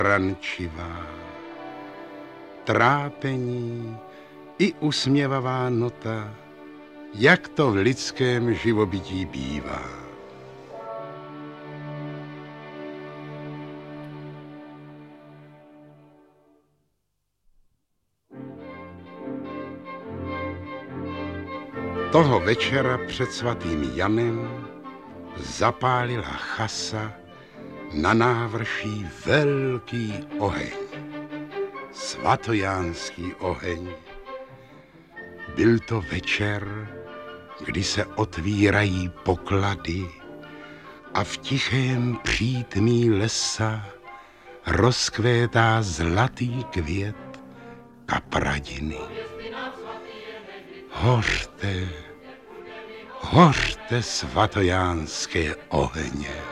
rančivá, trápení i usměvavá nota, jak to v lidském živobytí bývá. Toho večera před svatým Janem zapálila chasa na návrší velký oheň. Svatojánský oheň. Byl to večer, kdy se otvírají poklady a v tichém přítmí lesa rozkvétá zlatý květ kapradiny. Hořte, hořte svatojánské ohně.